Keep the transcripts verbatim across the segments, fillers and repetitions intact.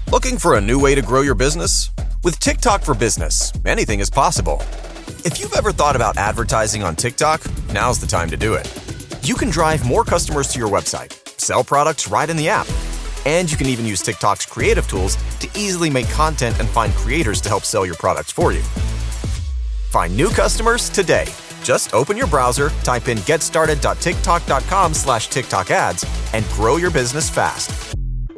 Looking for a new way to grow your business? With TikTok for Business, anything is possible. If you've ever thought about advertising on TikTok, now's the time to do it. You can drive more customers to your website, sell products right in the app, and you can even use TikTok's creative tools to easily make content and find creators to help sell your products for you. Find new customers today. Just open your browser, type in getstarted.tiktok.com slash TikTok ads, and grow your business fast.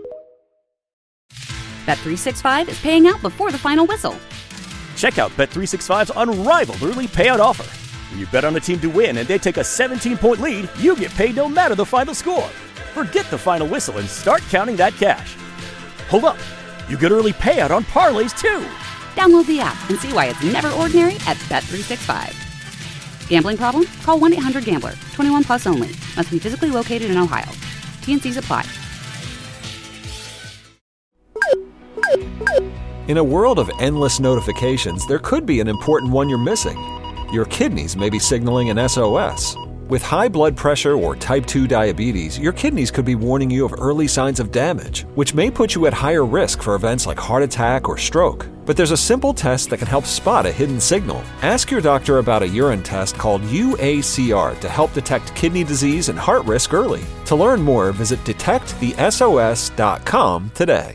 Bet three sixty-five is paying out before the final whistle. Check out Bet three sixty-five's unrivaled early payout offer. When you bet on a team to win and they take a seventeen-point lead, you get paid no matter the final score. Forget the final whistle and start counting that cash. Hold up. You get early payout on parlays, too. Download the app and see why it's never ordinary at Bet three sixty-five. Gambling problem? Call one eight hundred gambler. twenty-one plus only. Must be physically located in Ohio. T and C's apply. In a world of endless notifications, there could be an important one you're missing. Your kidneys may be signaling an S O S. With high blood pressure or type two diabetes, your kidneys could be warning you of early signs of damage, which may put you at higher risk for events like heart attack or stroke. But there's a simple test that can help spot a hidden signal. Ask your doctor about a urine test called U A C R to help detect kidney disease and heart risk early. To learn more, visit detect the S O S dot com today.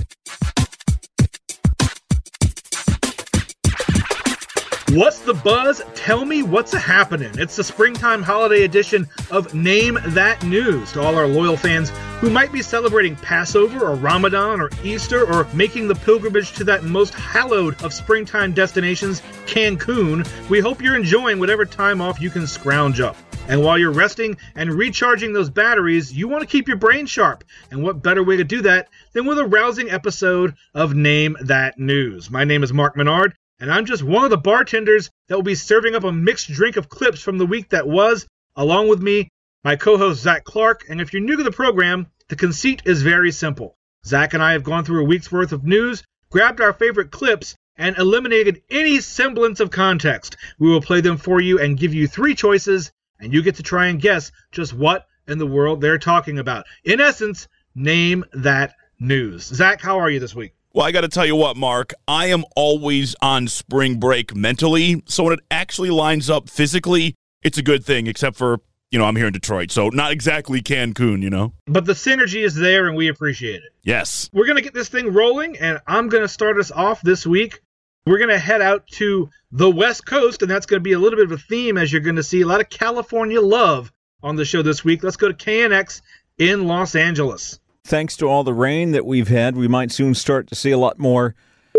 What's the buzz? Tell me what's a-happening. It's the springtime holiday edition of Name That News. To all our loyal fans who might be celebrating Passover or Ramadan or Easter or making the pilgrimage to that most hallowed of springtime destinations, Cancun, we hope you're enjoying whatever time off you can scrounge up. And while you're resting and recharging those batteries, you want to keep your brain sharp. And what better way to do that than with a rousing episode of Name That News. My name is Mark Menard, and I'm just one of the bartenders that will be serving up a mixed drink of clips from the week that was. Along with me, my co-host Zach Clark. And if you're new to the program, the conceit is very simple. Zach and I have gone through a week's worth of news, grabbed our favorite clips, and eliminated any semblance of context. We will play them for you and give you three choices, and you get to try and guess just what in the world they're talking about. In essence, name that news. Zach, how are you this week? Well, I got to tell you what, Mark, I am always on spring break mentally, so when it actually lines up physically, it's a good thing, except for, you know, I'm here in Detroit, so not exactly Cancun, you know? But the synergy is there, and we appreciate it. Yes. We're going to get this thing rolling, and I'm going to start us off this week. We're going to head out to the West Coast, and that's going to be a little bit of a theme, as you're going to see a lot of California love on the show this week. Let's go to K N X in Los Angeles. Thanks to all the rain that we've had, we might soon start to see a lot more.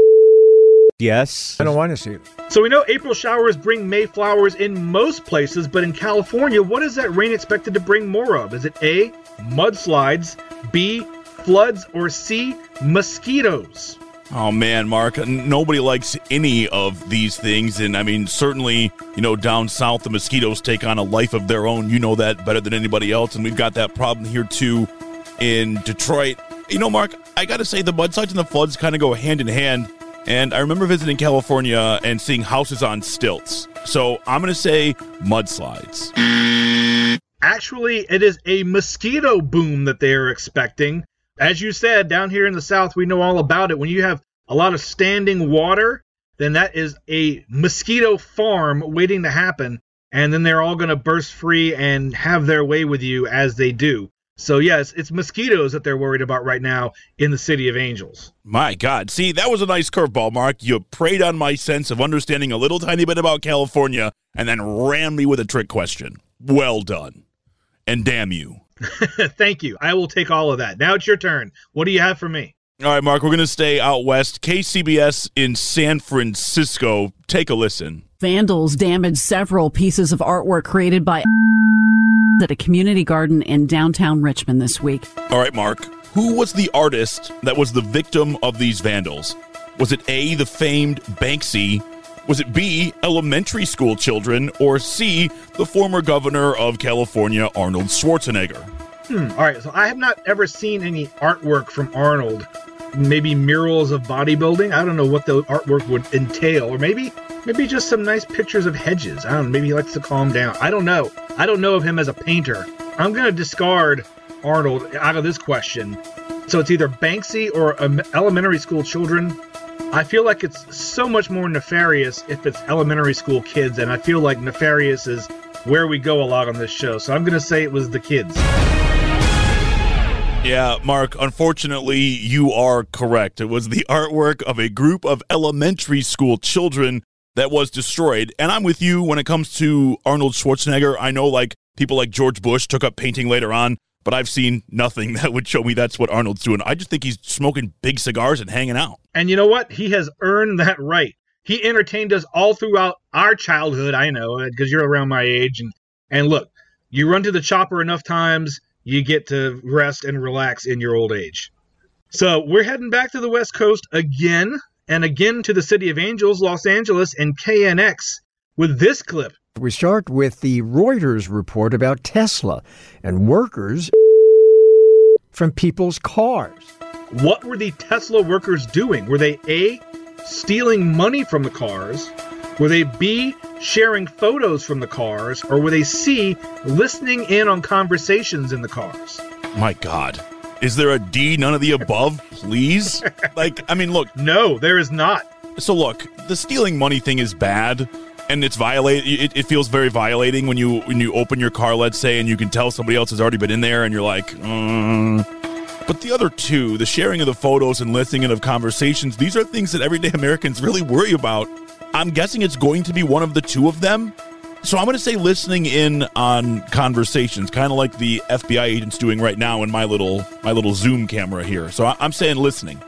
Yes. I don't want to see it. So we know April showers bring May flowers in most places, but in California, what is that rain expected to bring more of? Is it A, mudslides, B, floods, or C, mosquitoes? Oh, man, Mark, nobody likes any of these things. And, I mean, certainly, you know, down south, the mosquitoes take on a life of their own. You know that better than anybody else. And we've got that problem here, too, in Detroit. You know, Mark, I got to say the mudslides and the floods kind of go hand in hand. And I remember visiting California and seeing houses on stilts. So I'm going to say mudslides. Actually, it is a mosquito boom that they are expecting. As you said, down here in the South, we know all about it. When you have a lot of standing water, then that is a mosquito farm waiting to happen. And then they're all going to burst free and have their way with you as they do. So, yes, it's mosquitoes that they're worried about right now in the City of Angels. My God. See, that was a nice curveball, Mark. You preyed on my sense of understanding a little tiny bit about California and then rammed me with a trick question. Well done. And damn you. Thank you. I will take all of that. Now it's your turn. What do you have for me? All right, Mark, we're going to stay out west. K C B S in San Francisco. Take a listen. Vandals damaged several pieces of artwork created by at a community garden in downtown Richmond this week. All right, Mark. Who was the artist that was the victim of these vandals? Was it A, the famed Banksy? Was it B, elementary school children? Or C, the former governor of California, Arnold Schwarzenegger? Hmm. All right, so I have not ever seen any artwork from Arnold. Maybe murals of bodybuilding. I don't know what the artwork would entail. Or maybe maybe just some nice pictures of hedges. I don't know. Maybe he likes to calm down. I don't know. I don't know of him as a painter. I'm going to discard Arnold out of this question. So it's either Banksy or um, elementary school children. I feel like it's so much more nefarious if it's elementary school kids, and I feel like nefarious is where we go a lot on this show. So I'm going to say it was the kids. Yeah, Mark, unfortunately, you are correct. It was the artwork of a group of elementary school children that was destroyed. And I'm with you when it comes to Arnold Schwarzenegger. I know, like, people like George Bush took up painting later on, but I've seen nothing that would show me that's what Arnold's doing. I just think he's smoking big cigars and hanging out. And you know what? He has earned that right. He entertained us all throughout our childhood, I know, because you're around my age. And, and look, you run to the chopper enough times, you get to rest and relax in your old age. So we're heading back to the West Coast again, and again to the City of Angels, Los Angeles, and K N X with this clip. We start with the Reuters report about Tesla and workers from people's cars. What were the Tesla workers doing? Were they A, stealing money from the cars? Were they B, sharing photos from the cars? Or were they C, listening in on conversations in the cars? My God. Is there a D, none of the above, please? Like, I mean, look. No, there is not. So look, the stealing money thing is bad, and it's violate. It, it feels very violating when you when you open your car, let's say, and you can tell somebody else has already been in there, and you're like, mm. But the other two, the sharing of the photos and listening in of conversations, these are things that everyday Americans really worry about. I'm guessing it's going to be one of the two of them. So I'm going to say listening in on conversations, kind of like the F B I agent's doing right now in my little my little Zoom camera here. So I'm saying listening.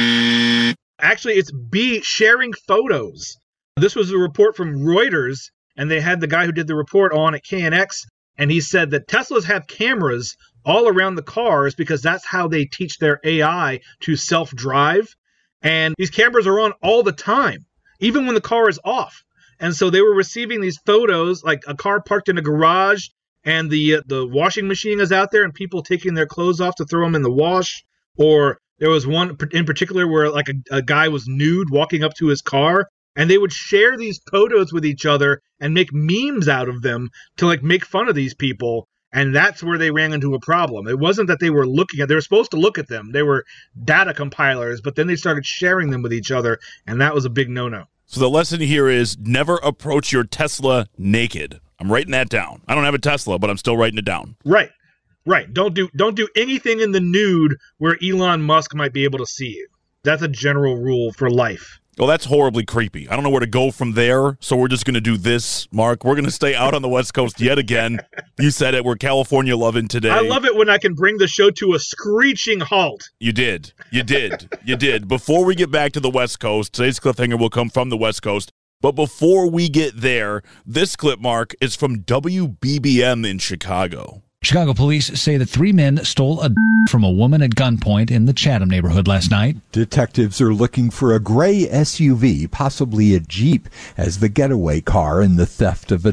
Actually, it's B, sharing photos. This was a report from Reuters, and they had the guy who did the report on at K N X, and he said that Teslas have cameras all around the cars because that's how they teach their A I to self-drive. And these cameras are on all the time, even when the car is off. And so they were receiving these photos, like a car parked in a garage, and the uh, the washing machine is out there, and people taking their clothes off to throw them in the wash. Or there was one in particular where like a, a guy was nude walking up to his car, and they would share these photos with each other and make memes out of them to like make fun of these people. And that's where they ran into a problem. It wasn't that they were looking at, they were supposed to look at them. They were data compilers, but then they started sharing them with each other, and that was a big no-no. So the lesson here is never approach your Tesla naked. I'm writing that down. I don't have a Tesla, but I'm still writing it down. Right. Right. Don't do don't do anything in the nude where Elon Musk might be able to see you. That's a general rule for life. Well, that's horribly creepy. I don't know where to go from there, so we're just going to do this, Mark. We're going to stay out on the West Coast yet again. You said it. We're California loving today. I love it when I can bring the show to a screeching halt. You did. You did. You did. Before we get back to the West Coast, today's cliffhanger will come from the West Coast. But before we get there, this clip, Mark, is from W B B M in Chicago. Chicago police say that three men stole a from a woman at gunpoint in the Chatham neighborhood last night. Detectives are looking for a gray S U V, possibly a Jeep, as the getaway car in the theft of a...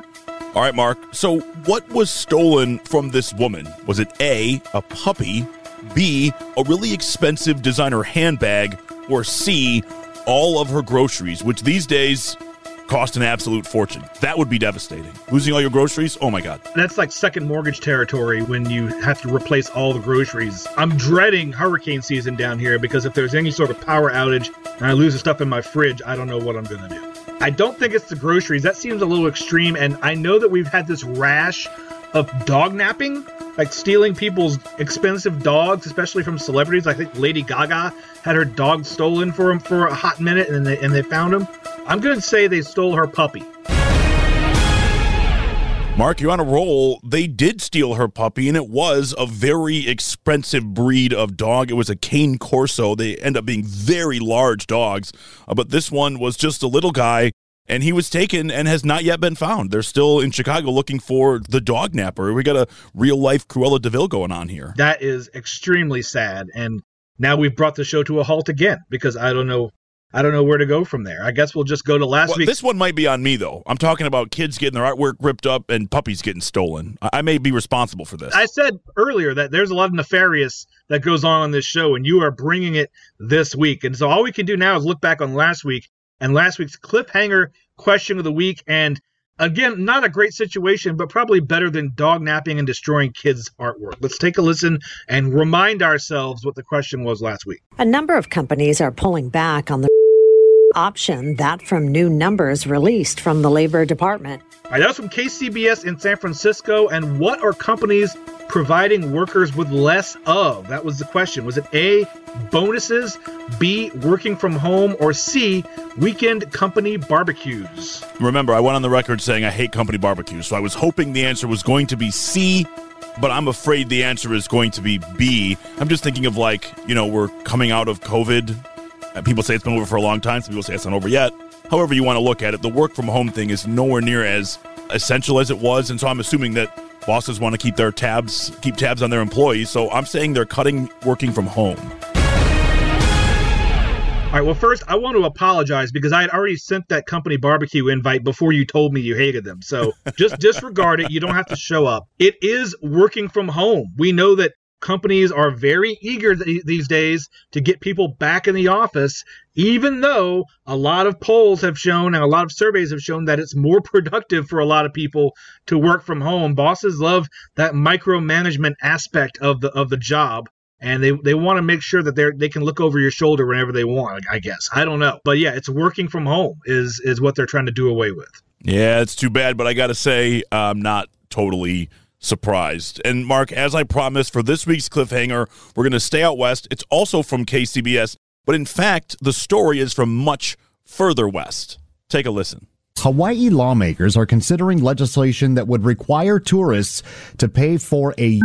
All right, Mark. So what was stolen from this woman? Was it A, a puppy, B, a really expensive designer handbag, or C, all of her groceries, which these days cost an absolute fortune? That would be devastating. Losing all your groceries? Oh, my God. That's like second mortgage territory when you have to replace all the groceries. I'm dreading hurricane season down here because if there's any sort of power outage and I lose the stuff in my fridge, I don't know what I'm going to do. I don't think it's the groceries. That seems a little extreme, and I know that we've had this rash of dog napping, like stealing people's expensive dogs, especially from celebrities. I think Lady Gaga had her dog stolen for him for a hot minute, and they, and they found him. I'm going to say they stole her puppy. Mark, you're on a roll. They did steal her puppy, and it was a very expensive breed of dog. It was a Cane Corso. They end up being very large dogs, uh, but this one was just a little guy, and he was taken and has not yet been found. They're still in Chicago looking for the dog napper. We got a real-life Cruella de Vil going on here. That is extremely sad, and now we've brought the show to a halt again because I don't know I don't know where to go from there. I guess we'll just go to last well, week. This one might be on me, though. I'm talking about kids getting their artwork ripped up and puppies getting stolen. I, I may be responsible for this. I said earlier that there's a lot of nefarious that goes on on this show, and you are bringing it this week. And so all we can do now is look back on last week and last week's cliffhanger question of the week. And Again, not a great situation, but probably better than dog napping and destroying kids' artwork. Let's take a listen and remind ourselves what the question was last week. A number of companies are pulling back on the option, that from new numbers released from the Labor Department. All right, that was from K C B S in San Francisco. And what are companies providing workers with less of? That was the question. Was it A, bonuses, B, working from home, or C, weekend company barbecues? Remember, I went on the record saying I hate company barbecues, so I was hoping the answer was going to be C, but I'm afraid the answer is going to be B. I'm just thinking of, like, you know, we're coming out of COVID. And people say it's been over for a long time. Some people say it's not over yet. However you want to look at it, the work from home thing is nowhere near as essential as it was, and so I'm assuming that bosses want to keep their tabs, keep tabs on their employees, so I'm saying they're cutting working from home. All right, well, first, I want to apologize because I had already sent that company barbecue invite before you told me you hated them. So just disregard it. You don't have to show up. It is working from home. We know that companies are very eager th- these days to get people back in the office, even though a lot of polls have shown and a lot of surveys have shown that it's more productive for a lot of people to work from home. Bosses love that micromanagement aspect of the of the job. And they, they want to make sure that they they can look over your shoulder whenever they want, I guess. I don't know. But yeah, it's working from home is is what they're trying to do away with. Yeah, it's too bad, but I got to say I'm not totally surprised. And Mark, as I promised for this week's cliffhanger, we're going to stay out west. It's also from K C B S, but in fact, the story is from much further west. Take a listen. Hawaii lawmakers are considering legislation that would require tourists to pay for a...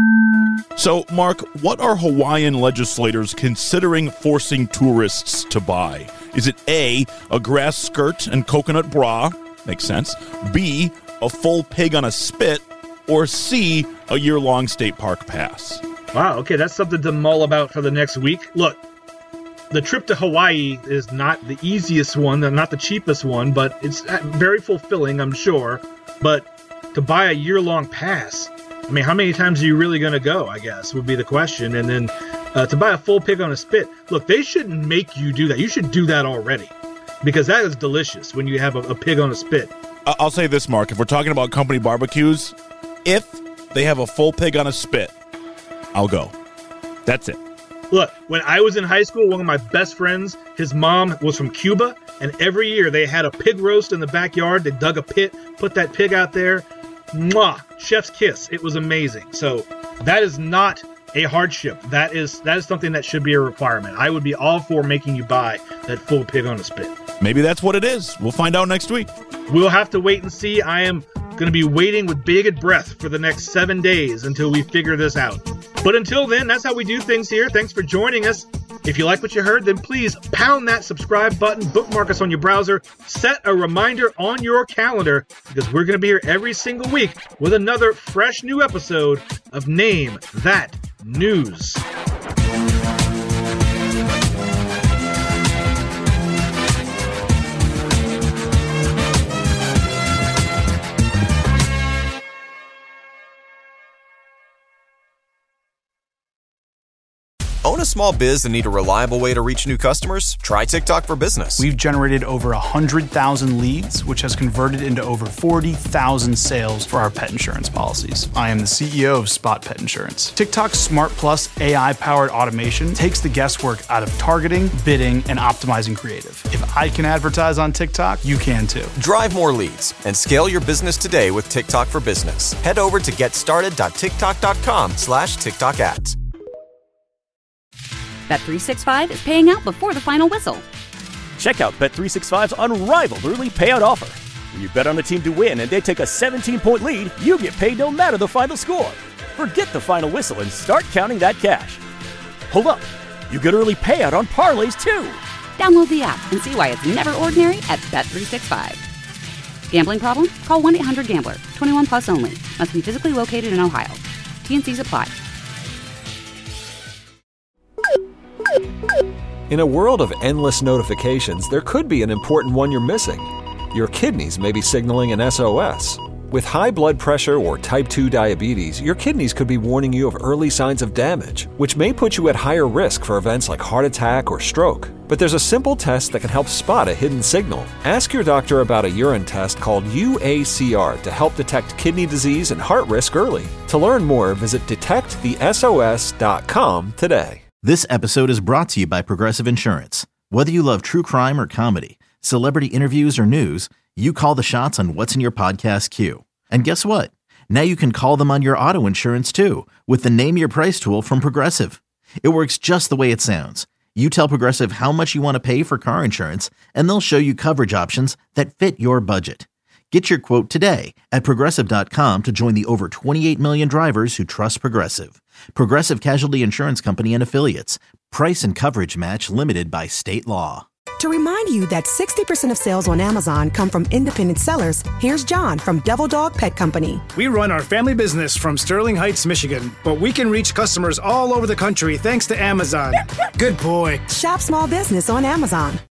So, Mark, what are Hawaiian legislators considering forcing tourists to buy? Is it A, a grass skirt and coconut bra? Makes sense. B, a full pig on a spit? Or C, a year-long state park pass? Wow, okay, that's something to mull about for the next week. Look, the trip to Hawaii is not the easiest one, not the cheapest one, but it's very fulfilling, I'm sure. But to buy a year-long pass, I mean, how many times are you really going to go, I guess, would be the question. And then uh, to buy a full pig on a spit, look, they shouldn't make you do that. You should do that already, because that is delicious when you have a, a pig on a spit. I'll say this, Mark. If we're talking about company barbecues, if they have a full pig on a spit, I'll go. That's it. Look, when I was in high school, one of my best friends, his mom was from Cuba, and every year they had a pig roast in the backyard. They dug a pit, put that pig out there. Mwah! Chef's kiss. It was amazing. So that is not a hardship. That is that is something that should be a requirement. I would be all for making you buy that full pig on a spit. Maybe that's what it is. We'll find out next week. We'll have to wait and see. I am going to be waiting with bated breath for the next seven days until we figure this out. But until then, that's how we do things here. Thanks for joining us. If you like what you heard, then please pound that subscribe button, bookmark us on your browser, set a reminder on your calendar, because we're going to be here every single week with another fresh new episode of Name That News. Own a small biz and need a reliable way to reach new customers? Try TikTok for Business. We've generated over one hundred thousand leads, which has converted into over forty thousand sales for our pet insurance policies. I am the C E O of Spot Pet Insurance. TikTok's Smart Plus A I-powered automation takes the guesswork out of targeting, bidding, and optimizing creative. If I can advertise on TikTok, you can too. Drive more leads and scale your business today with TikTok for Business. Head over to getstarted.tiktok.com slash TikTok ads. Bet three sixty-five is paying out before the final whistle. Check out Bet three sixty-five's unrivaled early payout offer. When you bet on the team to win and they take a seventeen-point lead, you get paid no matter the final score. Forget the final whistle and start counting that cash. Hold up. You get early payout on parlays too. Download the app and see why it's never ordinary at Bet three sixty-five. Gambling problem? Call one eight hundred gambler. twenty-one plus only. Must be physically located in Ohio. T and C's apply. In a world of endless notifications, there could be an important one you're missing. Your kidneys may be signaling an S O S. With high blood pressure or type two diabetes, your kidneys could be warning you of early signs of damage, which may put you at higher risk for events like heart attack or stroke. But there's a simple test that can help spot a hidden signal. Ask your doctor about a urine test called U A C R to help detect kidney disease and heart risk early. To learn more, visit detect the S O S dot com today. This episode is brought to you by Progressive Insurance. Whether you love true crime or comedy, celebrity interviews or news, you call the shots on what's in your podcast queue. And guess what? Now you can call them on your auto insurance too with the Name Your Price tool from Progressive. It works just the way it sounds. You tell Progressive how much you want to pay for car insurance, and they'll show you coverage options that fit your budget. Get your quote today at Progressive dot com to join the over twenty-eight million drivers who trust Progressive. Progressive Casualty Insurance Company and Affiliates. Price and coverage match limited by state law. To remind you that sixty percent of sales on Amazon come from independent sellers, here's John from Devil Dog Pet Company. We run our family business from Sterling Heights, Michigan, but we can reach customers all over the country thanks to Amazon. Good boy. Shop small business on Amazon.